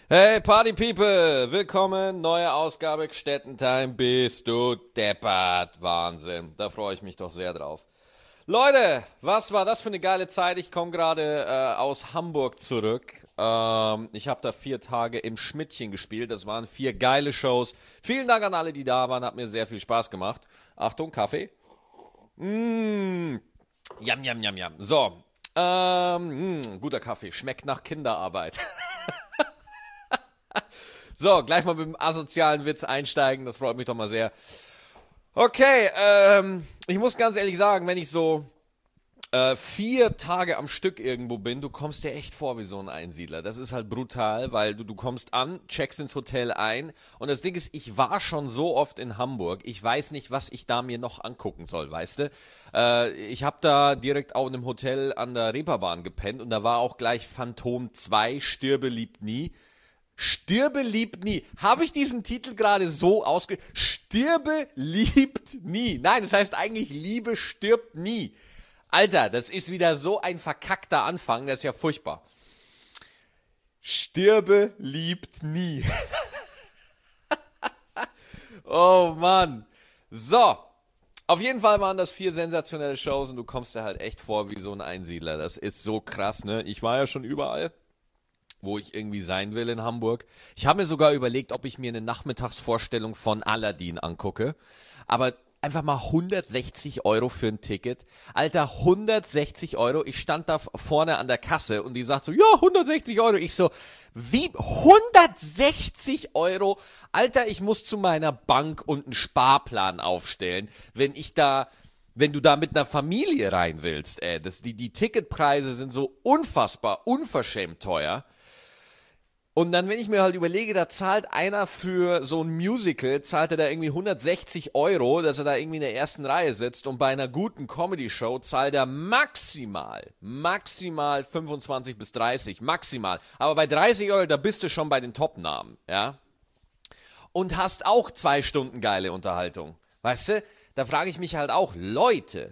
Hey Party People, willkommen, neue Ausgabe Gstettentime, bist du deppert, Wahnsinn, da freue ich mich doch sehr drauf. Leute, was war das für eine geile Zeit, ich komme gerade aus Hamburg zurück, ich habe da 4 Tage im Schmidtchen gespielt, das waren 4 geile Shows, vielen Dank an alle, die da waren, hat mir sehr viel Spaß gemacht. Achtung, Kaffee. Yam, yam, yam, yam. So, guter Kaffee, schmeckt nach Kinderarbeit. So, gleich mal mit dem asozialen Witz einsteigen, das freut mich doch mal sehr. Okay, ich muss ganz ehrlich sagen, wenn ich so 4 Tage am Stück irgendwo bin, du kommst dir echt vor wie so ein Einsiedler. Das ist halt brutal, weil du kommst an, checkst ins Hotel ein und das Ding ist, ich war schon so oft in Hamburg, ich weiß nicht, was ich da mir noch angucken soll, weißt du? Ich habe da direkt auch in einem Hotel an der Reeperbahn gepennt und da war auch gleich Phantom 2, Stirbe liebt nie. Stirbe liebt nie. Habe ich diesen Titel gerade so Stirbe liebt nie. Nein, das heißt eigentlich Liebe stirbt nie. Alter, das ist wieder so ein verkackter Anfang, das ist ja furchtbar. Stirbe liebt nie. Oh Mann. So. Auf jeden Fall waren das 4 sensationelle Shows und du kommst dir halt echt vor wie so ein Einsiedler. Das ist so krass, ne? Ich war ja schon überall, wo ich irgendwie sein will in Hamburg. Ich habe mir sogar überlegt, ob ich mir eine Nachmittagsvorstellung von Aladdin angucke. Aber einfach mal 160 Euro für ein Ticket. Alter, 160 Euro. Ich stand da vorne an der Kasse und die sagt so, ja, 160 Euro. Ich so, wie? 160 Euro? Alter, ich muss zu meiner Bank und einen Sparplan aufstellen, wenn du da mit einer Familie rein willst, ey. Die Ticketpreise sind so unfassbar, unverschämt teuer. Und dann, wenn ich mir halt überlege, da zahlt einer für so ein Musical, zahlt er da irgendwie 160 Euro, dass er da irgendwie in der ersten Reihe sitzt und bei einer guten Comedy-Show zahlt er maximal 25 bis 30, maximal. Aber bei 30 Euro, da bist du schon bei den Top-Namen, ja? Und hast auch 2 Stunden geile Unterhaltung. Weißt du? Da frage ich mich halt auch, Leute.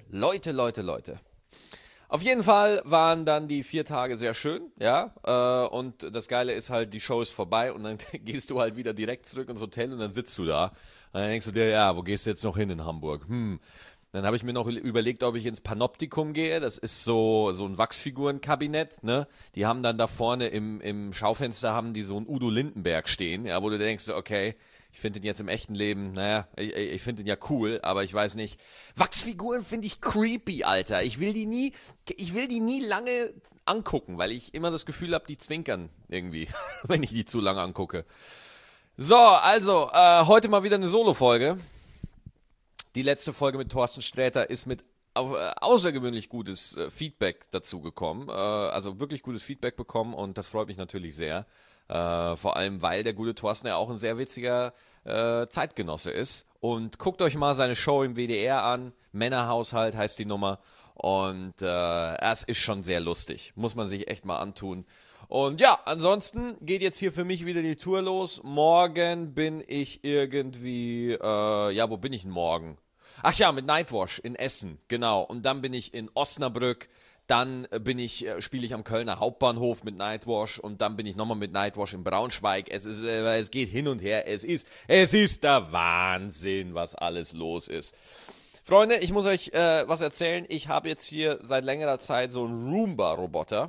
Auf jeden Fall waren dann die 4 Tage sehr schön, ja, und das Geile ist halt, die Show ist vorbei und dann gehst du halt wieder direkt zurück ins Hotel und dann sitzt du da und dann denkst du dir, ja, wo gehst du jetzt noch hin in Hamburg? Dann habe ich mir noch überlegt, ob ich ins Panoptikum gehe, das ist so ein Wachsfigurenkabinett, ne, die haben dann da vorne im Schaufenster haben die so einen Udo Lindenberg stehen, ja, wo du denkst, okay, ich finde den jetzt im echten Leben, naja, ich finde den ja cool, aber ich weiß nicht. Wachsfiguren finde ich creepy, Alter. Ich will die nie lange angucken, weil ich immer das Gefühl habe, die zwinkern irgendwie, wenn ich die zu lange angucke. So, also, heute mal wieder eine Solo-Folge. Die letzte Folge mit Thorsten Sträter ist mit außergewöhnlich gutes Feedback dazu gekommen. Also wirklich gutes Feedback bekommen und das freut mich natürlich sehr. Vor allem, weil der gute Thorsten ja auch ein sehr witziger Zeitgenosse ist. Und guckt euch mal seine Show im WDR an. Männerhaushalt heißt die Nummer. Und es ist schon sehr lustig. Muss man sich echt mal antun. Und ja, ansonsten geht jetzt hier für mich wieder die Tour los. Morgen bin ich irgendwie, ja, wo bin ich denn morgen? Ach ja, mit Nightwash in Essen, genau. Und dann bin ich in Osnabrück. Dann spiele ich am Kölner Hauptbahnhof mit Nightwash und dann bin ich nochmal mit Nightwash in Braunschweig. Es geht hin und her. Es ist der Wahnsinn, was alles los ist. Freunde, ich muss euch was erzählen. Ich habe jetzt hier seit längerer Zeit so einen Roomba-Roboter.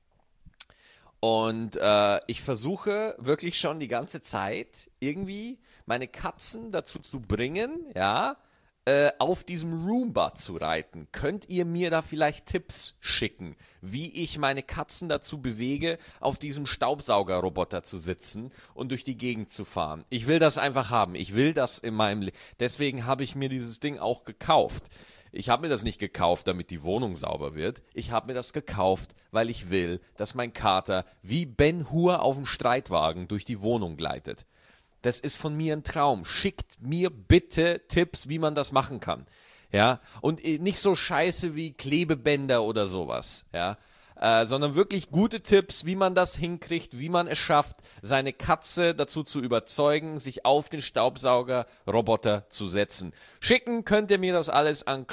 Und ich versuche wirklich schon die ganze Zeit irgendwie meine Katzen dazu zu bringen, ja, auf diesem Roomba zu reiten. Könnt ihr mir da vielleicht Tipps schicken, wie ich meine Katzen dazu bewege, auf diesem Staubsaugerroboter zu sitzen und durch die Gegend zu fahren? Ich will das einfach haben. Ich will das in meinem Leben. Deswegen habe ich mir dieses Ding auch gekauft. Ich habe mir das nicht gekauft, damit die Wohnung sauber wird. Ich habe mir das gekauft, weil ich will, dass mein Kater wie Ben Hur auf dem Streitwagen durch die Wohnung gleitet. Das ist von mir ein Traum. Schickt mir bitte Tipps, wie man das machen kann. Ja, und nicht so scheiße wie Klebebänder oder sowas. Ja, sondern wirklich gute Tipps, wie man das hinkriegt, wie man es schafft, seine Katze dazu zu überzeugen, sich auf den Staubsaugerroboter zu setzen. Schicken könnt ihr mir das alles an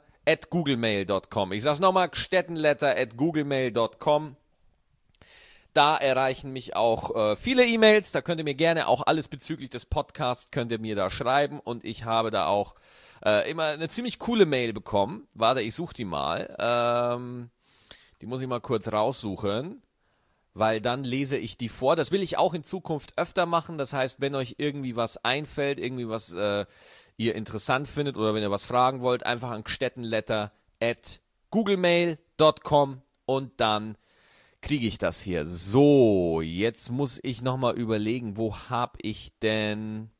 gstettenletter@googlemail.com. Ich sag's nochmal, gstettenletter@googlemail.com. Da erreichen mich auch viele E-Mails. Da könnt ihr mir gerne auch alles bezüglich des Podcasts könnt ihr mir da schreiben. Und ich habe da auch immer eine ziemlich coole Mail bekommen. Warte, ich suche die mal. Die muss ich mal kurz raussuchen, weil dann lese ich die vor. Das will ich auch in Zukunft öfter machen. Das heißt, wenn euch irgendwie was einfällt, irgendwie was ihr interessant findet oder wenn ihr was fragen wollt, einfach an gstettenletter@googlemail.com und dann kriege ich das hier. So, jetzt muss ich nochmal überlegen, wo habe ich denn...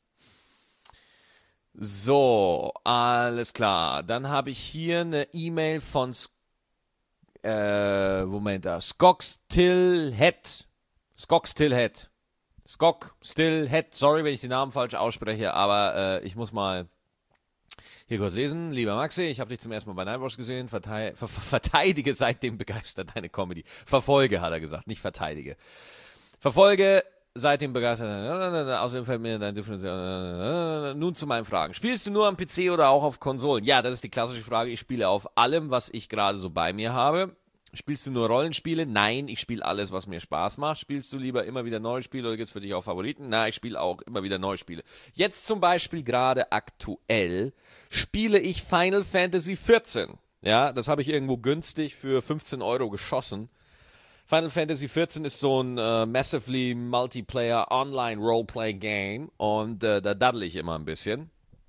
So, alles klar. Dann habe ich hier eine E-Mail von Skok-Still-Head. Skok-Still-Head. Sorry, wenn ich den Namen falsch ausspreche, aber ich muss mal hier kurz lesen. Lieber Maxi, ich habe dich zum ersten Mal bei Nightwatch gesehen. Verteidige seitdem begeistert deine Comedy. Verfolge, hat er gesagt, nicht verteidige. Verfolge seitdem begeistert. Außerdem fällt mir dein Differenzial. Nun zu meinen Fragen. Spielst du nur am PC oder auch auf Konsolen? Ja, das ist die klassische Frage. Ich spiele auf allem, was ich gerade so bei mir habe. Spielst du nur Rollenspiele? Nein, ich spiele alles, was mir Spaß macht. Spielst du lieber immer wieder neue Spiele oder gibt es für dich auch Favoriten? Na, ich spiele auch immer wieder neue Spiele. Jetzt zum Beispiel gerade aktuell spiele ich Final Fantasy 14. Ja, das habe ich irgendwo günstig für 15 Euro geschossen. Final Fantasy 14 ist so ein massively Multiplayer Online Roleplay Game und da daddel ich immer ein bisschen.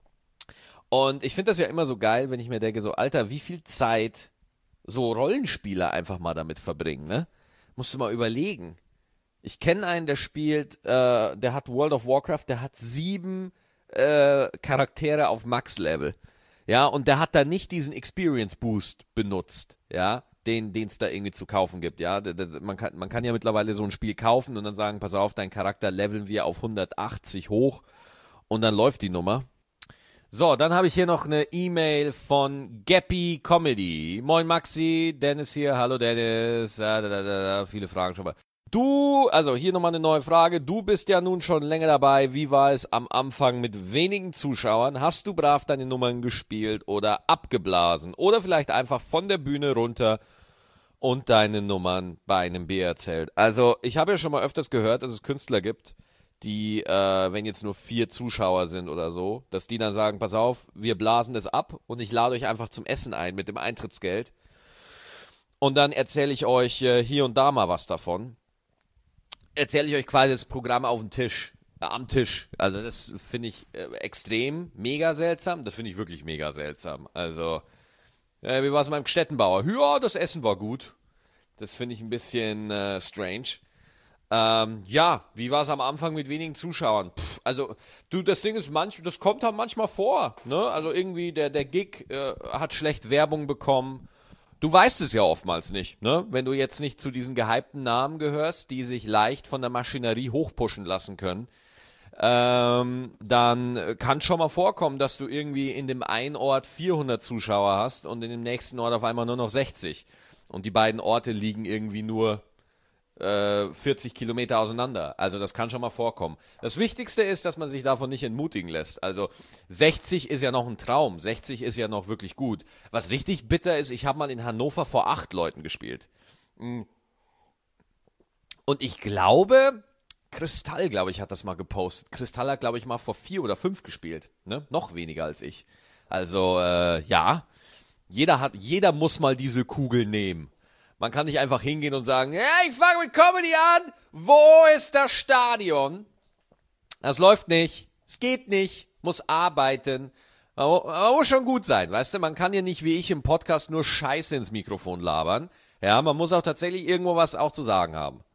Und ich finde das ja immer so geil, wenn ich mir denke, so Alter, wie viel Zeit so Rollenspieler einfach mal damit verbringen, ne? Musst du mal überlegen. Ich kenne einen, der spielt, der hat World of Warcraft, der hat 7 Charaktere auf Max-Level. Ja, und der hat da nicht diesen Experience Boost benutzt, ja, den es da irgendwie zu kaufen gibt, ja. Man kann ja mittlerweile so ein Spiel kaufen und dann sagen, pass auf, dein Charakter leveln wir auf 180 hoch und dann läuft die Nummer. So, dann habe ich hier noch eine E-Mail von Gappy Comedy. Moin Maxi, Dennis hier, hallo Dennis, viele Fragen schon mal. Also hier nochmal eine neue Frage. Du bist ja nun schon länger dabei. Wie war es am Anfang mit wenigen Zuschauern? Hast du brav deine Nummern gespielt oder abgeblasen? Oder vielleicht einfach von der Bühne runter und deine Nummern bei einem Bier erzählt? Also ich habe ja schon mal öfters gehört, dass es Künstler gibt, die, wenn jetzt nur 4 Zuschauer sind oder so, dass die dann sagen, pass auf, wir blasen das ab und ich lade euch einfach zum Essen ein mit dem Eintrittsgeld. Und dann erzähle ich euch hier und da mal was davon. Erzähle ich euch quasi das Programm auf den Tisch, am Tisch. Also das finde ich extrem, mega seltsam. Das finde ich wirklich mega seltsam. Also, wie war es mit meinem Gstettenbauer? Ja, das Essen war gut. Das finde ich ein bisschen strange. Ja, wie war es am Anfang mit wenigen Zuschauern? Also, das Ding ist, das kommt halt manchmal vor. Ne? Also irgendwie der Gig hat schlecht Werbung bekommen. Du weißt es ja oftmals nicht, ne? Wenn du jetzt nicht zu diesen gehypten Namen gehörst, die sich leicht von der Maschinerie hochpushen lassen können, dann kann schon mal vorkommen, dass du irgendwie in dem einen Ort 400 Zuschauer hast und in dem nächsten Ort auf einmal nur noch 60. Und die beiden Orte liegen irgendwie nur 40 Kilometer auseinander. Also das kann schon mal vorkommen. Das Wichtigste ist, dass man sich davon nicht entmutigen lässt. Also 60 ist ja noch ein Traum. 60 ist ja noch wirklich gut. Was richtig bitter ist, ich habe mal in Hannover vor 8 Leuten gespielt. Und ich glaube, Kristall, glaube ich, hat das mal gepostet. Kristall hat, glaube ich, mal vor 4 oder 5 gespielt. Ne? Noch weniger als ich. Also, ja. Jeder muss mal diese Kugel nehmen. Man kann nicht einfach hingehen und sagen, ja, ich fange mit Comedy an. Wo ist das Stadion? Das läuft nicht. Es geht nicht. Muss arbeiten. Man muss schon gut sein, weißt du? Man kann ja nicht wie ich im Podcast nur Scheiße ins Mikrofon labern. Ja, man muss auch tatsächlich irgendwo was auch zu sagen haben.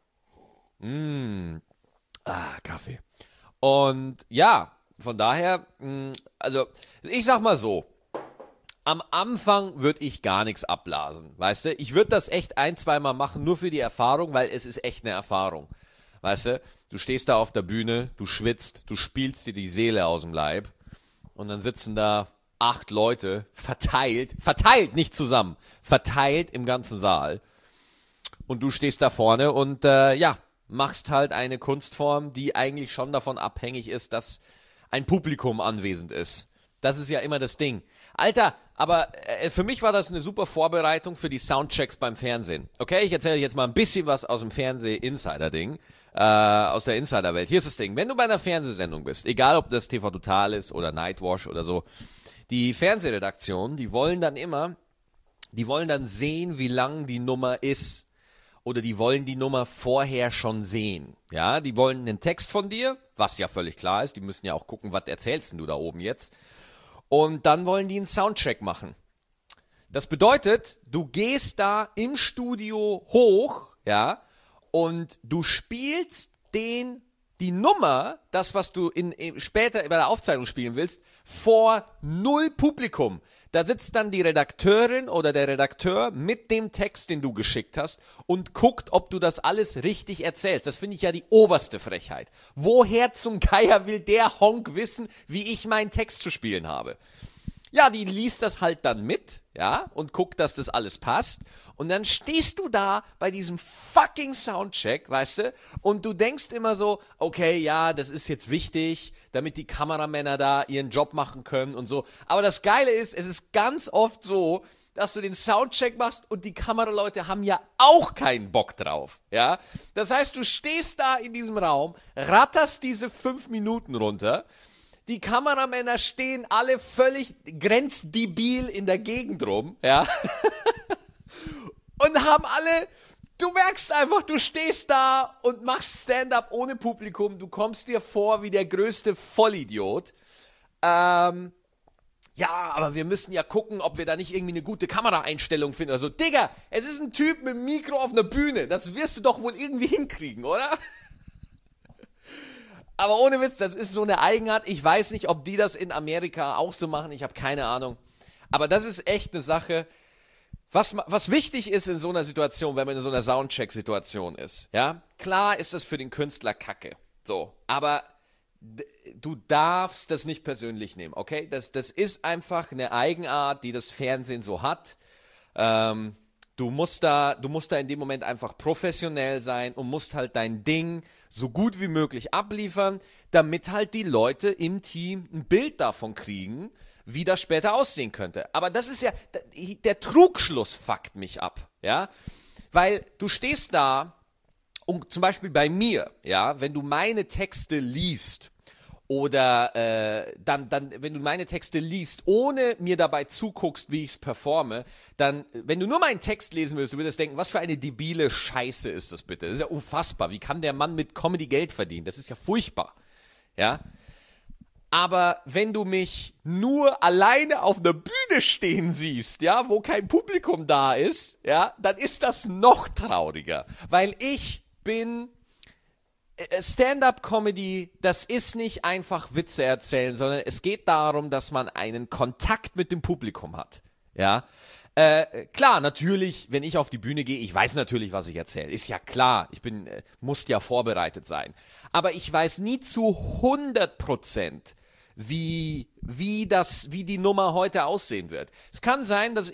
Kaffee. Und ja, von daher, also ich sag mal so, am Anfang würde ich gar nichts abblasen, weißt du? Ich würde das echt 1-2 Mal machen, nur für die Erfahrung, weil es ist echt eine Erfahrung, weißt du? Du stehst da auf der Bühne, du schwitzt, du spielst dir die Seele aus dem Leib und dann sitzen da 8 Leute, verteilt, nicht zusammen, verteilt im ganzen Saal und du stehst da vorne und machst halt eine Kunstform, die eigentlich schon davon abhängig ist, dass ein Publikum anwesend ist. Das ist ja immer das Ding. Alter, aber für mich war das eine super Vorbereitung für die Soundchecks beim Fernsehen. Okay, ich erzähle jetzt mal ein bisschen was aus dem Fernseh-Insider-Ding, aus der Insider-Welt. Hier ist das Ding, wenn du bei einer Fernsehsendung bist, egal ob das TV Total ist oder Nightwash oder so, die Fernsehredaktion, die wollen dann sehen, wie lang die Nummer ist. Oder die wollen die Nummer vorher schon sehen. Ja, die wollen einen Text von dir, was ja völlig klar ist. Die müssen ja auch gucken, was erzählst du da oben jetzt. Und dann wollen die einen Soundcheck machen. Das bedeutet, du gehst da im Studio hoch, ja, und du spielst die Nummer, das, was du später bei der Aufzeichnung spielen willst, vor 0 Publikum. Da sitzt dann die Redakteurin oder der Redakteur mit dem Text, den du geschickt hast und guckt, ob du das alles richtig erzählst. Das finde ich ja die oberste Frechheit. Woher zum Geier will der Honk wissen, wie ich meinen Text zu spielen habe? Ja, die liest das halt dann mit, ja, und guckt, dass das alles passt. Und dann stehst du da bei diesem fucking Soundcheck, weißt du, und du denkst immer so, okay, ja, das ist jetzt wichtig, damit die Kameramänner da ihren Job machen können und so. Aber das Geile ist, es ist ganz oft so, dass du den Soundcheck machst und die Kameraleute haben ja auch keinen Bock drauf, ja. Das heißt, du stehst da in diesem Raum, ratterst diese 5 Minuten runter. Die Kameramänner stehen alle völlig grenzdebil in der Gegend rum, ja. Und haben alle, du merkst einfach, du stehst da und machst Stand-up ohne Publikum. Du kommst dir vor wie der größte Vollidiot. Ja, aber wir müssen ja gucken, ob wir da nicht irgendwie eine gute Kameraeinstellung finden. Also, Digga, es ist ein Typ mit einem Mikro auf einer Bühne. Das wirst du doch wohl irgendwie hinkriegen, oder? Aber ohne Witz, das ist so eine Eigenart. Ich weiß nicht, ob die das in Amerika auch so machen. Ich habe keine Ahnung. Aber das ist echt eine Sache. Was wichtig ist in so einer Situation, wenn man in so einer Soundcheck-Situation ist, ja, klar ist das für den Künstler Kacke, so, aber du darfst das nicht persönlich nehmen, okay, das ist einfach eine Eigenart, die das Fernsehen so hat, du musst da in dem Moment einfach professionell sein und musst halt dein Ding so gut wie möglich abliefern, damit halt die Leute im Team ein Bild davon kriegen, wie das später aussehen könnte. Aber das ist ja, der Trugschluss fuckt mich ab, ja, weil du stehst da und zum Beispiel bei mir, ja, wenn du meine Texte liest oder wenn du meine Texte liest, ohne mir dabei zuguckst, wie ich es performe, dann, wenn du nur meinen Text lesen willst, du würdest denken, was für eine debile Scheiße ist das bitte? Das ist ja unfassbar. Wie kann der Mann mit Comedy Geld verdienen? Das ist ja furchtbar, ja. Aber wenn du mich nur alleine auf einer Bühne stehen siehst, ja, wo kein Publikum da ist, ja, dann ist das noch trauriger. Weil ich bin Stand-up-Comedy, das ist nicht einfach Witze erzählen, sondern es geht darum, dass man einen Kontakt mit dem Publikum hat, ja. Klar, natürlich, wenn ich auf die Bühne gehe, ich weiß natürlich, was ich erzähle. Ist ja klar, muss ja vorbereitet sein. Aber ich weiß nie zu 100%, wie die Nummer heute aussehen wird. Es kann sein, dass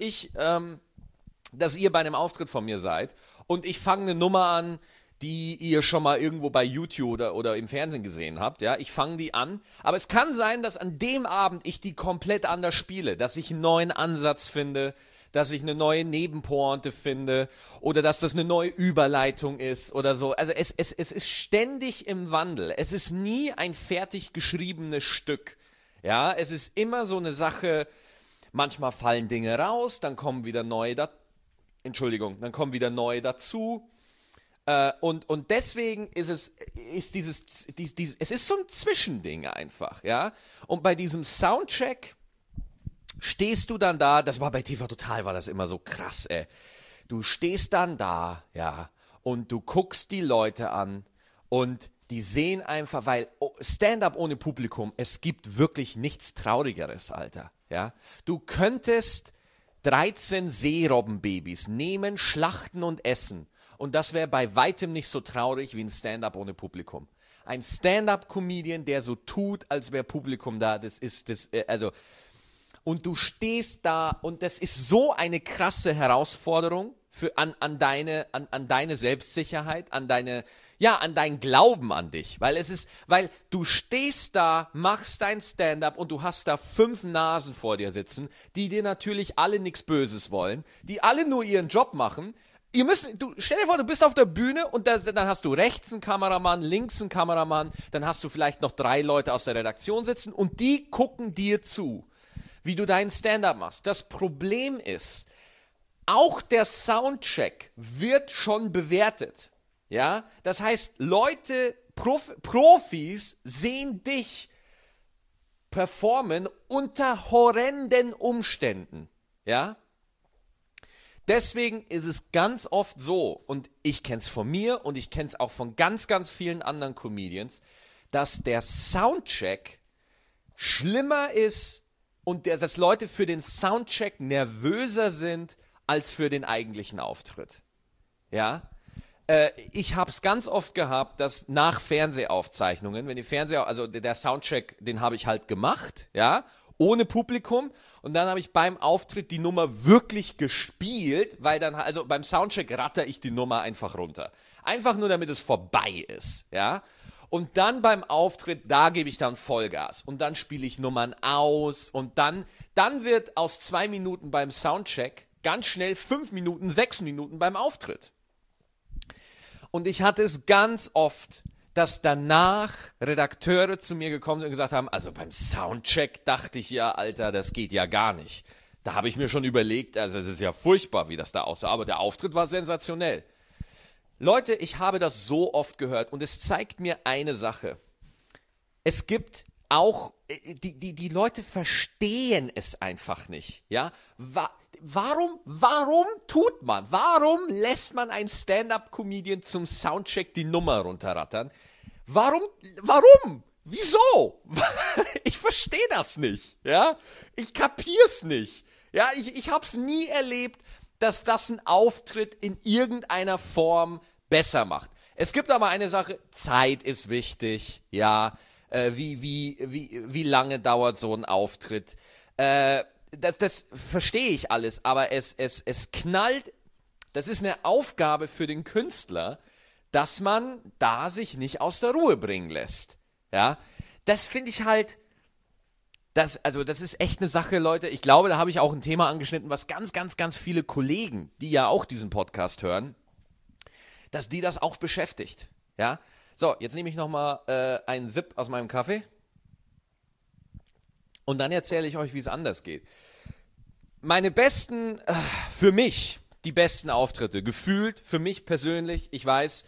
dass ihr bei einem Auftritt von mir seid und ich fange eine Nummer an, die ihr schon mal irgendwo bei YouTube oder im Fernsehen gesehen habt, ja, ich fange die an, aber es kann sein, dass an dem Abend ich die komplett anders spiele, dass ich einen neuen Ansatz finde, dass ich eine neue Nebenpointe finde oder dass das eine neue Überleitung ist oder so. Also es ist ständig im Wandel. Es ist nie ein fertig geschriebenes Stück. Ja, es ist immer so eine Sache, manchmal fallen Dinge raus, dann kommen wieder neue dazu. Und deswegen ist es ist so ein Zwischending einfach, ja. Und bei diesem Soundcheck stehst du dann da, das war bei TV Total, war das immer so krass, ey. Du stehst dann da, ja, und du guckst die Leute an und die sehen einfach, weil Stand-up ohne Publikum, es gibt wirklich nichts Traurigeres, Alter, ja. Du könntest 13 Seerobbenbabys nehmen, schlachten und essen und das wäre bei weitem nicht so traurig wie ein Stand-up ohne Publikum. Ein Stand-up-Comedian, der so tut, als wäre Publikum da, und du stehst da und das ist so eine krasse Herausforderung an deine Selbstsicherheit, an deinen Glauben an dich. Weil du stehst da, machst dein Stand-up und du hast da 5 Nasen vor dir sitzen, die dir natürlich alle nichts Böses wollen, die alle nur ihren Job machen. Stell dir vor, du bist auf der Bühne und dann hast du rechts einen Kameramann, links einen Kameramann, dann hast du vielleicht noch 3 Leute aus der Redaktion sitzen und die gucken dir zu, wie du deinen Stand-up machst. Das Problem ist, auch der Soundcheck wird schon bewertet. Ja? Das heißt, Leute, Profis sehen dich performen unter horrenden Umständen. Ja? Deswegen ist es ganz oft so, und ich kenne es von mir und ich kenne es auch von ganz, ganz vielen anderen Comedians, dass der Soundcheck schlimmer ist und dass Leute für den Soundcheck nervöser sind als für den eigentlichen Auftritt. Ja? Ich habe es ganz oft gehabt, dass nach Fernsehaufzeichnungen, also der Soundcheck, den habe ich halt gemacht, ja, ohne Publikum. Und dann habe ich beim Auftritt die Nummer wirklich gespielt, weil dann, also beim Soundcheck ratter ich die Nummer einfach runter. Einfach nur, damit es vorbei ist, ja. Und dann beim Auftritt, da gebe ich dann Vollgas. Und dann spiele ich Nummern aus. Und dann wird aus 2 Minuten beim Soundcheck ganz schnell 5 Minuten, 6 Minuten beim Auftritt. Und ich hatte es ganz oft, dass danach Redakteure zu mir gekommen sind und gesagt haben, also beim Soundcheck dachte ich ja, Alter, das geht ja gar nicht. Da habe ich mir schon überlegt, also es ist ja furchtbar, wie das da aussah, aber der Auftritt war sensationell. Leute, ich habe das so oft gehört und es zeigt mir eine Sache. Es gibt auch, die Leute verstehen es einfach nicht, ja. Warum lässt man einen Stand-Up-Comedian zum Soundcheck die Nummer runterrattern? Warum? Wieso? Ich verstehe das nicht, ja? Ich kapier's nicht. Ja, ich hab's nie erlebt, dass das einen Auftritt in irgendeiner Form besser macht. Es gibt aber eine Sache, Zeit ist wichtig, ja. Wie lange dauert so ein Auftritt? Das verstehe ich alles, aber es knallt, das ist eine Aufgabe für den Künstler, dass man da sich nicht aus der Ruhe bringen lässt. Ja, das finde ich halt, das ist echt eine Sache, Leute. Ich glaube, da habe ich auch ein Thema angeschnitten, was ganz, ganz, ganz viele Kollegen, die ja auch diesen Podcast hören, dass die das auch beschäftigt. Ja, so, jetzt nehme ich nochmal einen Sip aus meinem Kaffee. Und dann erzähle ich euch, wie es anders geht. Meine besten, für mich, die besten Auftritte, gefühlt, für mich persönlich, ich weiß,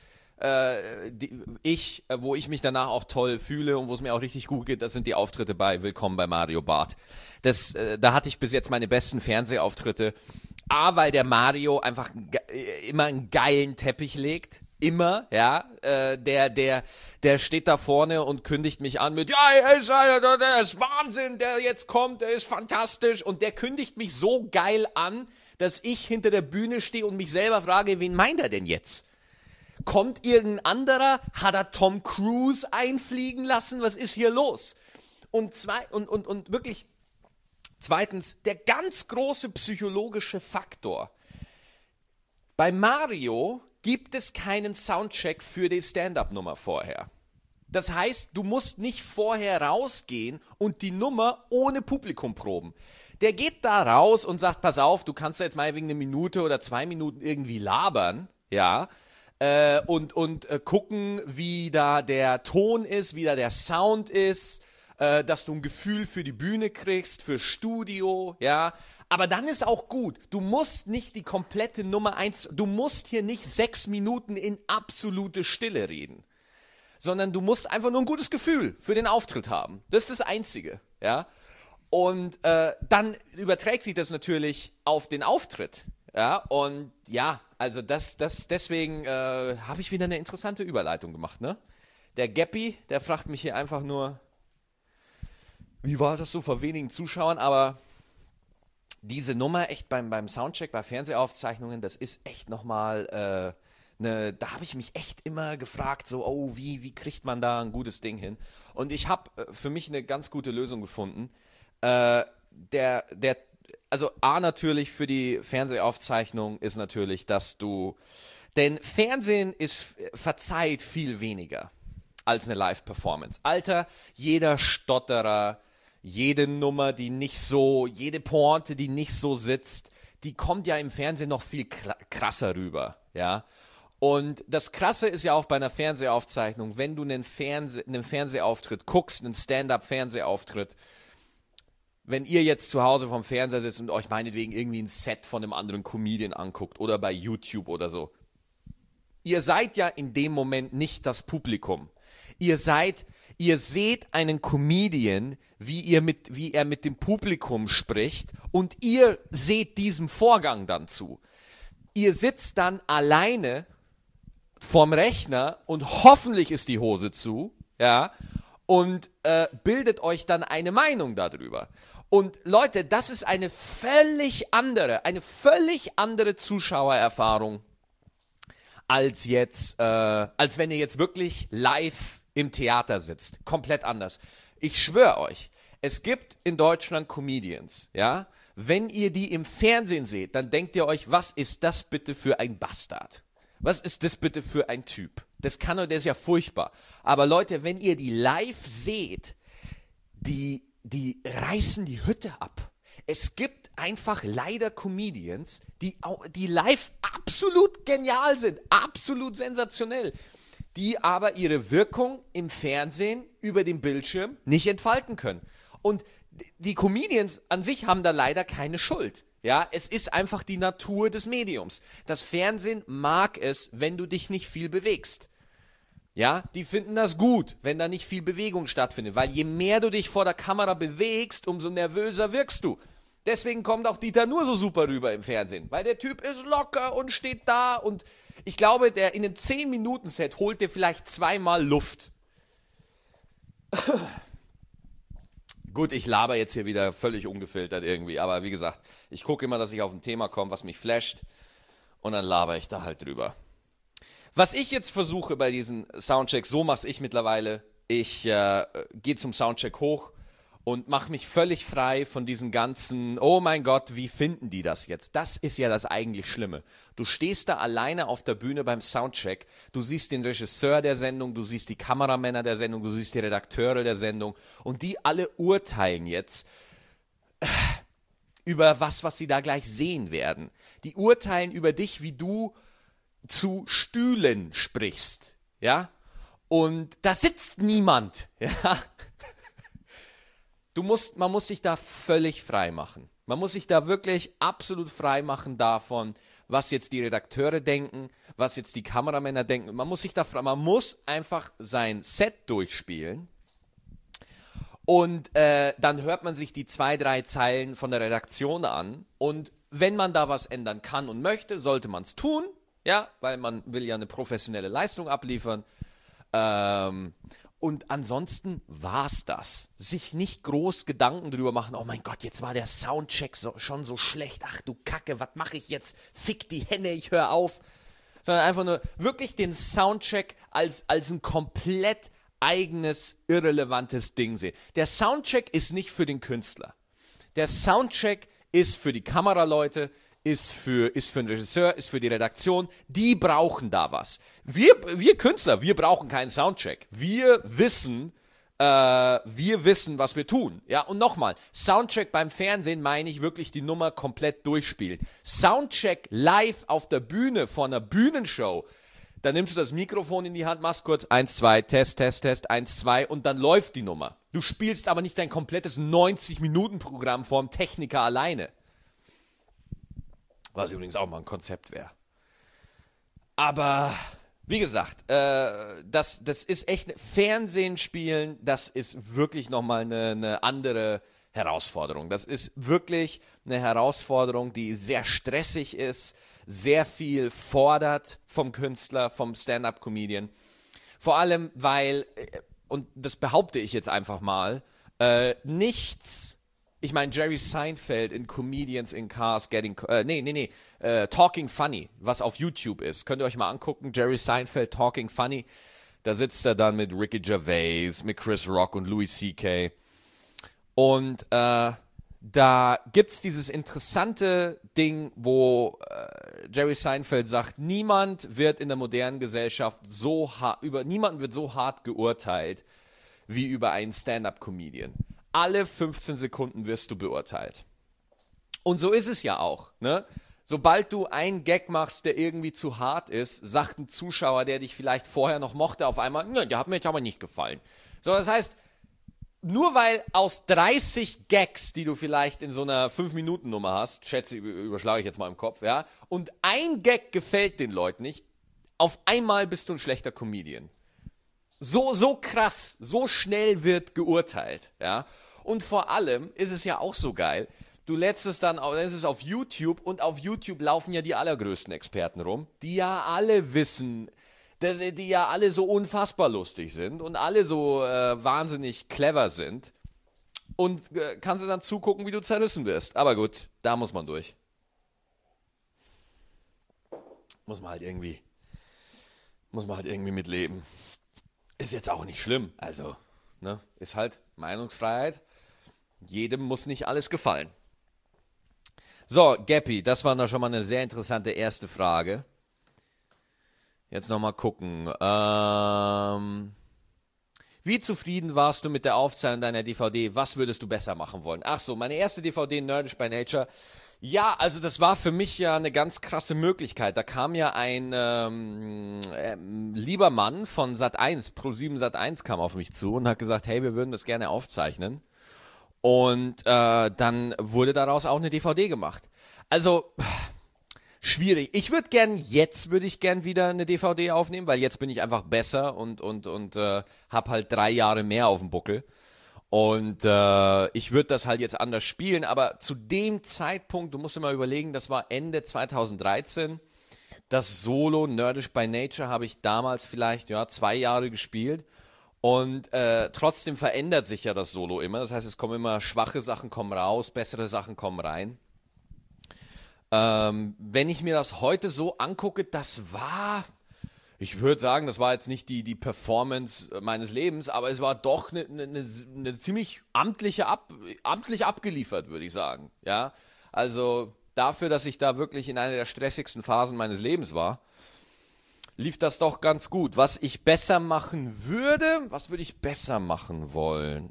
wo ich mich danach auch toll fühle und wo es mir auch richtig gut geht, das sind die Auftritte bei Willkommen bei Mario Barth. Da hatte ich bis jetzt meine besten Fernsehauftritte. Weil der Mario einfach immer einen geilen Teppich legt. Immer, ja, der steht da vorne und kündigt mich an mit, ja, der ist Wahnsinn, der jetzt kommt, der ist fantastisch und der kündigt mich so geil an, dass ich hinter der Bühne stehe und mich selber frage, wen meint er denn jetzt? Kommt irgendein anderer? Hat er Tom Cruise einfliegen lassen? Was ist hier los? Und wirklich, zweitens, der ganz große psychologische Faktor. Bei Mario gibt es keinen Soundcheck für die Stand-Up-Nummer vorher. Das heißt, du musst nicht vorher rausgehen und die Nummer ohne Publikum proben. Der geht da raus und sagt, pass auf, du kannst jetzt mal wegen 1 Minute oder 2 Minuten irgendwie labern, ja, und gucken, wie da der Ton ist, wie da der Sound ist, dass du ein Gefühl für die Bühne kriegst, für Studio, ja. Aber dann ist auch gut. Du musst nicht die komplette Nummer 1, du musst hier nicht 6 Minuten in absolute Stille reden, sondern du musst einfach nur ein gutes Gefühl für den Auftritt haben. Das ist das Einzige, ja. Und dann überträgt sich das natürlich auf den Auftritt, ja. Und ja, also deswegen habe ich wieder eine interessante Überleitung gemacht, ne? Der Geppi, der fragt mich hier einfach nur, wie war das so vor wenigen Zuschauern, aber diese Nummer echt beim Soundcheck, bei Fernsehaufzeichnungen, das ist echt nochmal da habe ich mich echt immer gefragt, so, oh, wie kriegt man da ein gutes Ding hin? Und ich habe für mich eine ganz gute Lösung gefunden. Der also A natürlich für die Fernsehaufzeichnung ist natürlich, denn Fernsehen verzeiht viel weniger als eine Live-Performance. Alter, jeder Stotterer, jede Nummer, jede Pointe, die nicht so sitzt, die kommt ja im Fernsehen noch viel krasser rüber, ja. Und das Krasse ist ja auch bei einer Fernsehaufzeichnung, wenn du einen Fernsehauftritt guckst, einen Stand-up-Fernsehauftritt, wenn ihr jetzt zu Hause vorm Fernseher sitzt und euch meinetwegen irgendwie ein Set von einem anderen Comedian anguckt oder bei YouTube oder so, ihr seid ja in dem Moment nicht das Publikum. Ihr seht einen Comedian, wie er mit dem Publikum spricht und ihr seht diesem Vorgang dann zu. Ihr sitzt dann alleine vorm Rechner und hoffentlich ist die Hose zu, ja, und bildet euch dann eine Meinung darüber. Und Leute, das ist eine völlig andere Zuschauererfahrung als wenn ihr jetzt wirklich live im Theater sitzt. Komplett anders. Ich schwöre euch, es gibt in Deutschland Comedians, ja, wenn ihr die im Fernsehen seht, dann denkt ihr euch, was ist das bitte für ein Bastard? Was ist das bitte für ein Typ? Der ist ja furchtbar. Aber Leute, wenn ihr die live seht, die reißen die Hütte ab. Es gibt einfach leider Comedians, die live absolut genial sind, absolut sensationell, die aber ihre Wirkung im Fernsehen über den Bildschirm nicht entfalten können. Und die Comedians an sich haben da leider keine Schuld. Ja, es ist einfach die Natur des Mediums. Das Fernsehen mag es, wenn du dich nicht viel bewegst. Ja, die finden das gut, wenn da nicht viel Bewegung stattfindet, weil je mehr du dich vor der Kamera bewegst, umso nervöser wirkst du. Deswegen kommt auch Dieter Nuhr so super rüber im Fernsehen, weil der Typ ist locker und steht da und ich glaube, der in einem 10-Minuten-Set holt dir vielleicht 2-mal Luft. Gut, ich laber jetzt hier wieder völlig ungefiltert irgendwie, aber wie gesagt, ich gucke immer, dass ich auf ein Thema komme, was mich flasht und dann laber ich da halt drüber. Was ich jetzt versuche bei diesen Soundchecks, so mache ich mittlerweile, ich gehe zum Soundcheck hoch und mache mich völlig frei von diesen ganzen, oh mein Gott, wie finden die das jetzt? Das ist ja das eigentlich Schlimme. Du stehst da alleine auf der Bühne beim Soundcheck, du siehst den Regisseur der Sendung, du siehst die Kameramänner der Sendung, du siehst die Redakteure der Sendung und die alle urteilen jetzt über was sie da gleich sehen werden. Die urteilen über dich, wie du zu Stühlen sprichst, ja? Und da sitzt niemand, ja? Man muss sich da völlig frei machen. Man muss sich da wirklich absolut frei machen davon, was jetzt die Redakteure denken, was jetzt die Kameramänner denken. Man muss einfach sein Set durchspielen und dann hört man sich die 2-3 Zeilen von der Redaktion an und wenn man da was ändern kann und möchte, sollte man es tun, ja, weil man will ja eine professionelle Leistung abliefern. Und ansonsten war's das. Sich nicht groß Gedanken drüber machen, oh mein Gott, jetzt war der Soundcheck schon so schlecht, ach du Kacke, was mache ich jetzt? Fick die Hände, ich höre auf. Sondern einfach nur wirklich den Soundcheck als ein komplett eigenes, irrelevantes Ding sehen. Der Soundcheck ist nicht für den Künstler. Der Soundcheck ist für die Kameraleute, ist für den Regisseur, ist für die Redaktion, die brauchen da was. Wir Künstler, wir brauchen keinen Soundcheck. Wir wissen, was wir tun. Ja, und nochmal, Soundcheck beim Fernsehen meine ich wirklich die Nummer komplett durchspielen. Soundcheck live auf der Bühne vor einer Bühnenshow, da nimmst du das Mikrofon in die Hand, machst kurz 1, 2, Test, 1, 2 und dann läuft die Nummer. Du spielst aber nicht dein komplettes 90-Minuten-Programm vorm Techniker alleine. Was übrigens auch mal ein Konzept wäre. Aber, wie gesagt, das ist echt, Fernsehen spielen, das ist wirklich nochmal eine andere Herausforderung. Das ist wirklich eine Herausforderung, die sehr stressig ist, sehr viel fordert vom Künstler, vom Stand-up-Comedian. Vor allem, weil, und das behaupte ich jetzt einfach mal, ich meine, Jerry Seinfeld in Comedians in Cars Talking Funny, was auf YouTube ist. Könnt ihr euch mal angucken, Jerry Seinfeld Talking Funny. Da sitzt er dann mit Ricky Gervais, mit Chris Rock und Louis C.K. Und Da gibt es dieses interessante Ding, wo Jerry Seinfeld sagt, niemand wird in der modernen Gesellschaft niemanden wird so hart geurteilt wie über einen Stand-up-Comedian. Alle 15 Sekunden wirst du beurteilt. Und so ist es ja auch, ne? Sobald du einen Gag machst, der irgendwie zu hart ist, sagt ein Zuschauer, der dich vielleicht vorher noch mochte, auf einmal, ne, der hat mir jetzt aber nicht gefallen. So, das heißt, nur weil aus 30 Gags, die du vielleicht in so einer 5-Minuten-Nummer hast, schätze, überschlage ich jetzt mal im Kopf, ja, und ein Gag gefällt den Leuten nicht, auf einmal bist du ein schlechter Comedian. So krass, so schnell wird geurteilt, ja. Und vor allem ist es ja auch so geil, du lädst es dann ist es auf YouTube und auf YouTube laufen ja die allergrößten Experten rum, die ja alle wissen, die ja alle so unfassbar lustig sind und alle so wahnsinnig clever sind. Und kannst du dann zugucken, wie du zerrissen wirst. Aber gut, da muss man durch. Muss man halt irgendwie mitleben. Ist jetzt auch nicht schlimm. Also, ne, ist halt Meinungsfreiheit. Jedem muss nicht alles gefallen. So, Gappy, das war noch schon mal eine sehr interessante erste Frage. Jetzt nochmal gucken. Wie zufrieden warst du mit der Aufzeichnung deiner DVD? Was würdest du besser machen wollen? Ach so, meine erste DVD, Nerdish by Nature. Ja, also das war für mich ja eine ganz krasse Möglichkeit. Da kam ja ein lieber Mann von Sat.1, Pro7 Sat.1 kam auf mich zu und hat gesagt, hey, wir würden das gerne aufzeichnen. Und dann wurde daraus auch eine DVD gemacht. Also, schwierig. Würde ich gern wieder eine DVD aufnehmen, weil jetzt bin ich einfach besser und habe halt 3 Jahre mehr auf dem Buckel. Und ich würde das halt jetzt anders spielen, aber zu dem Zeitpunkt, du musst dir mal überlegen, das war Ende 2013. Das Solo Nerdish by Nature habe ich damals vielleicht 2 Jahre gespielt. Und trotzdem verändert sich ja das Solo immer. Das heißt, es kommen immer schwache Sachen kommen raus, bessere Sachen kommen rein. Wenn ich mir das heute so angucke, ich würde sagen, das war jetzt nicht die Performance meines Lebens, aber es war doch eine ziemlich amtlich abgeliefert, würde ich sagen. Ja, also dafür, dass ich da wirklich in einer der stressigsten Phasen meines Lebens war, lief das doch ganz gut. Was ich besser machen würde, was würde ich besser machen wollen?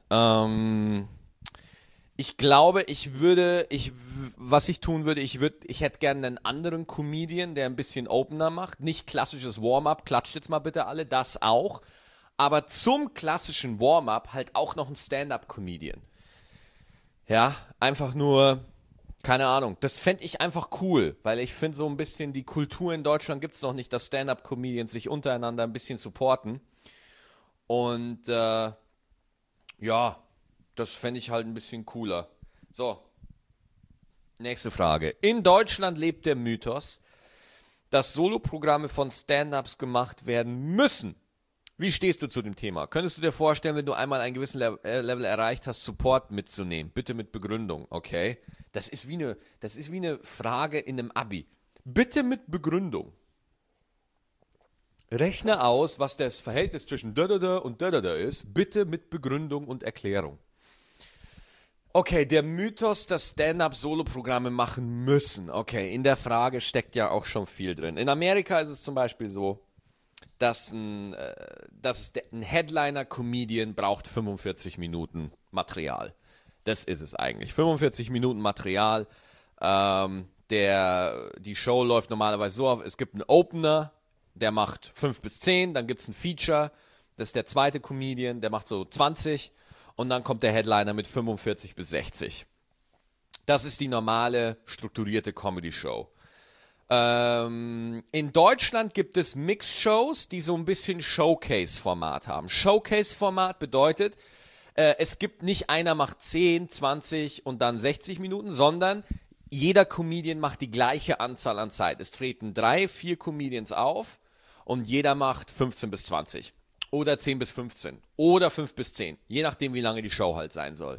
Ich glaube, was ich tun würde, ich hätte gerne einen anderen Comedian, der ein bisschen Opener macht. Nicht klassisches Warm-up, klatscht jetzt mal bitte alle, das auch. Aber zum klassischen Warm-up halt auch noch ein Stand-up-Comedian. Ja, einfach nur, keine Ahnung, das fände ich einfach cool, weil ich finde so ein bisschen, die Kultur in Deutschland gibt es noch nicht, dass Stand-up-Comedians sich untereinander ein bisschen supporten. Und ja, das fände ich halt ein bisschen cooler. So, nächste Frage. In Deutschland lebt der Mythos, dass Soloprogramme von Stand-Ups gemacht werden müssen. Wie stehst du zu dem Thema? Könntest du dir vorstellen, wenn du einmal einen gewissen Level erreicht hast, Support mitzunehmen? Bitte mit Begründung, okay? Das ist wie eine Frage in einem Abi. Bitte mit Begründung. Rechne aus, was das Verhältnis zwischen da und da ist. Bitte mit Begründung und Erklärung. Okay, der Mythos, dass Stand-up-Solo-Programme machen müssen. Okay, in der Frage steckt ja auch schon viel drin. In Amerika ist es zum Beispiel so, dass ein Headliner-Comedian braucht 45 Minuten Material. Das ist es eigentlich. 45 Minuten Material. Die Show läuft normalerweise so auf, es gibt einen Opener, der macht 5 bis 10, dann gibt es ein Feature, das ist der zweite Comedian, der macht so 20 und dann kommt der Headliner mit 45 bis 60. Das ist die normale, strukturierte Comedy-Show. In Deutschland gibt es Mix-Shows, die so ein bisschen Showcase-Format haben. Showcase-Format bedeutet, es gibt nicht einer macht 10, 20 und dann 60 Minuten, sondern jeder Comedian macht die gleiche Anzahl an Zeit. Es treten 3, 4 Comedians auf und jeder macht 15 bis 20 oder 10 bis 15 oder 5 bis 10, je nachdem, wie lange die Show halt sein soll.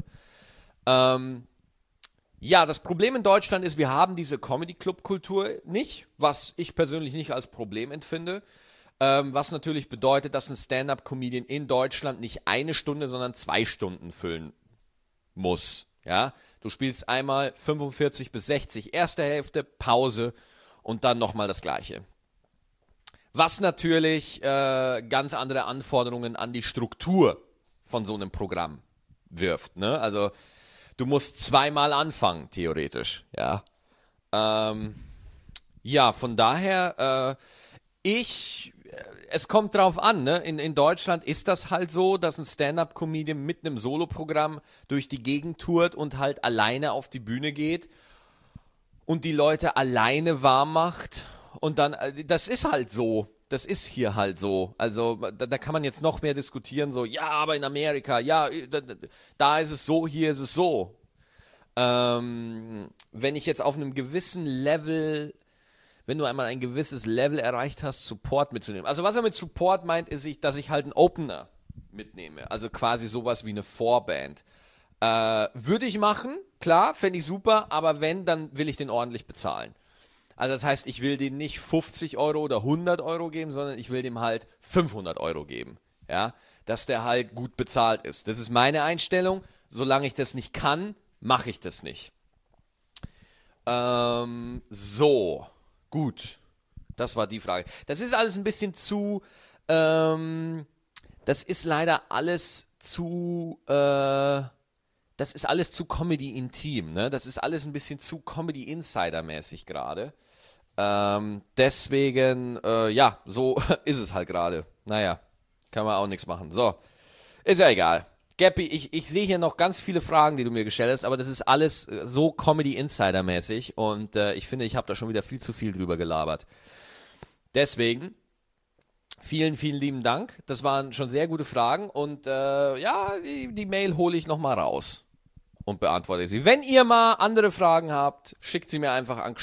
Ja, das Problem in Deutschland ist, wir haben diese Comedy-Club-Kultur nicht, was ich persönlich nicht als Problem empfinde. Was natürlich bedeutet, dass ein Stand-Up-Comedian in Deutschland nicht 1 Stunde, sondern 2 Stunden füllen muss. Ja, Du spielst einmal 45 bis 60, erste Hälfte, Pause und dann nochmal das Gleiche. Was natürlich ganz andere Anforderungen an die Struktur von so einem Programm wirft. Ne? Also du musst zweimal anfangen, theoretisch. Ja, ja, von daher, es kommt drauf an, ne? In Deutschland ist das halt so, dass ein Stand-Up-Comedian mit einem Soloprogramm durch die Gegend tourt und halt alleine auf die Bühne geht und die Leute alleine warm macht und dann, das ist halt so. Das ist hier halt so. Also da kann man jetzt noch mehr diskutieren, so, ja, aber in Amerika, ja, da ist es so, hier ist es so. Wenn ich jetzt auf einem gewissen Level, wenn du einmal ein gewisses Level erreicht hast, Support mitzunehmen. Also was er mit Support meint, ist, dass ich halt einen Opener mitnehme. Also quasi sowas wie eine Vorband. Würde ich machen, klar, fände ich super, aber wenn, dann will ich den ordentlich bezahlen. Also das heißt, ich will dem nicht 50 Euro oder 100 Euro geben, sondern ich will dem halt 500 Euro geben. Ja, dass der halt gut bezahlt ist. Das ist meine Einstellung. Solange ich das nicht kann, mache ich das nicht. So, gut. Das war die Frage. Das ist alles ein bisschen zu, das ist leider alles zu, das ist alles zu Comedy-intim, ne? Das ist alles ein bisschen zu Comedy-Insider-mäßig gerade. Deswegen, ja, so ist es halt gerade. Naja, kann man auch nichts machen. So, ist ja egal. Gappy, ich sehe hier noch ganz viele Fragen, die du mir gestellt hast, aber das ist alles so Comedy-Insider-mäßig und ich finde, ich habe da schon wieder viel zu viel drüber gelabert. Deswegen, vielen, vielen lieben Dank. Das waren schon sehr gute Fragen und ja, die Mail hole ich nochmal raus und beantworte sie. Wenn ihr mal andere Fragen habt, schickt sie mir einfach an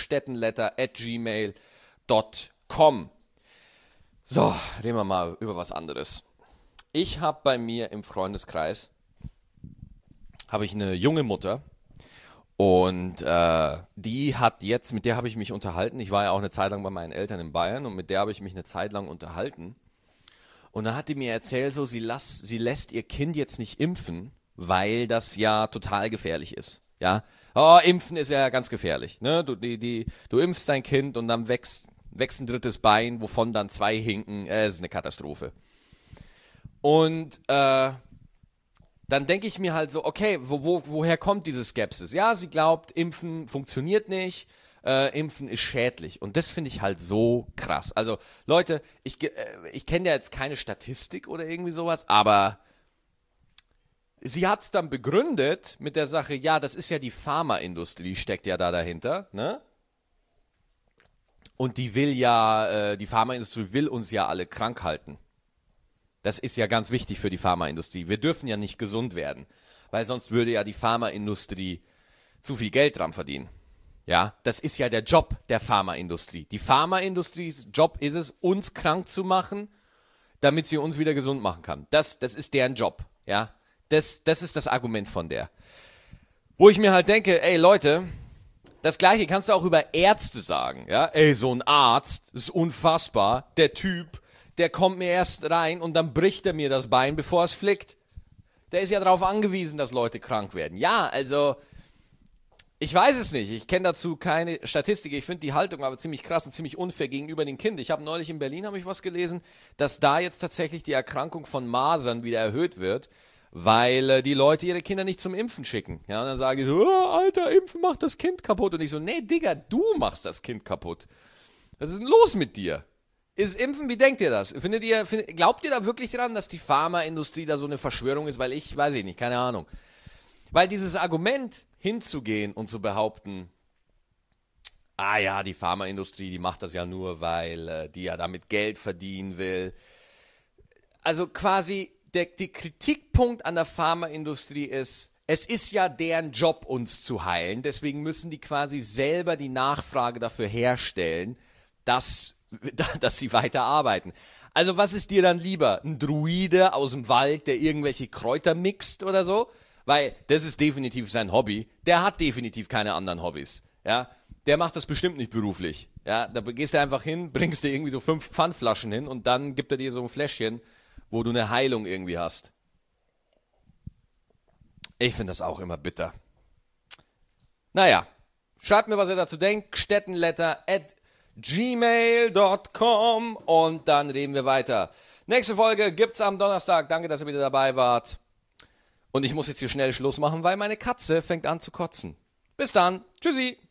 stettenletter@gmail.com. So, reden wir mal über was anderes. Ich habe bei mir im Freundeskreis habe ich eine junge Mutter und die hat jetzt, mit der habe ich mich unterhalten. Ich war ja auch eine Zeit lang bei meinen Eltern in Bayern und mit der habe ich mich eine Zeit lang unterhalten. Und dann hat die mir erzählt, so sie lässt ihr Kind jetzt nicht impfen, weil das ja total gefährlich ist. Ja, oh, impfen ist ja ganz gefährlich. Ne? Du impfst dein Kind und dann wächst ein drittes Bein, wovon dann 2 hinken. Ist eine Katastrophe. Und dann denke ich mir halt so, okay, woher kommt diese Skepsis? Ja, sie glaubt, Impfen funktioniert nicht, Impfen ist schädlich. Und das finde ich halt so krass. Also Leute, ich kenne ja jetzt keine Statistik oder irgendwie sowas, aber sie hat es dann begründet mit der Sache, ja, das ist ja die Pharmaindustrie, steckt ja da dahinter, ne? Und die Pharmaindustrie will uns ja alle krank halten. Das ist ja ganz wichtig für die Pharmaindustrie. Wir dürfen ja nicht gesund werden, weil sonst würde ja die Pharmaindustrie zu viel Geld dran verdienen. Ja, das ist ja der Job der Pharmaindustrie. Die Pharmaindustries Job ist es, uns krank zu machen, damit sie uns wieder gesund machen kann. Das ist deren Job. Ja, das ist das Argument von der. Wo ich mir halt denke, ey Leute, das Gleiche kannst du auch über Ärzte sagen. Ja, ey, so ein Arzt ist unfassbar. Der Typ, der kommt mir erst rein und dann bricht er mir das Bein, bevor es flickt. Der ist ja darauf angewiesen, dass Leute krank werden. Ja, also, ich weiß es nicht. Ich kenne dazu keine Statistik. Ich finde die Haltung aber ziemlich krass und ziemlich unfair gegenüber dem Kind. Ich habe neulich in Berlin, habe ich was gelesen, dass da jetzt tatsächlich die Erkrankung von Masern wieder erhöht wird, weil die Leute ihre Kinder nicht zum Impfen schicken. Ja, und dann sage ich so, oh, Alter, Impfen macht das Kind kaputt. Und ich so, nee, Digga, du machst das Kind kaputt. Was ist denn los mit dir? Ist Impfen, wie denkt ihr das? Glaubt ihr da wirklich dran, dass die Pharmaindustrie da so eine Verschwörung ist? Weil weiß ich nicht, keine Ahnung. Weil dieses Argument hinzugehen und zu behaupten, ah ja, die Pharmaindustrie, die macht das ja nur, weil die ja damit Geld verdienen will. Also quasi, der Kritikpunkt an der Pharmaindustrie ist, es ist ja deren Job, uns zu heilen. Deswegen müssen die quasi selber die Nachfrage dafür herstellen, dass sie weiter arbeiten. Also was ist dir dann lieber? Ein Druide aus dem Wald, der irgendwelche Kräuter mixt oder so? Weil das ist definitiv sein Hobby. Der hat definitiv keine anderen Hobbys. Ja, der macht das bestimmt nicht beruflich. Ja, da gehst du einfach hin, bringst dir irgendwie so 5 Pfandflaschen hin und dann gibt er dir so ein Fläschchen, wo du eine Heilung irgendwie hast. Ich finde das auch immer bitter. Naja, schreibt mir, was ihr dazu denkt. stettenletter@gmail.com und dann reden wir weiter. Nächste Folge gibt's am Donnerstag. Danke, dass ihr wieder dabei wart. Und ich muss jetzt hier schnell Schluss machen, weil meine Katze fängt an zu kotzen. Bis dann. Tschüssi.